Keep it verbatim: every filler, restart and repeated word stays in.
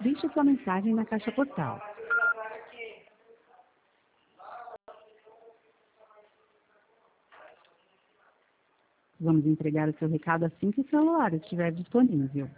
Deixe sua mensagem na caixa postal. Vamos entregar o seu recado assim que o celular estiver disponível.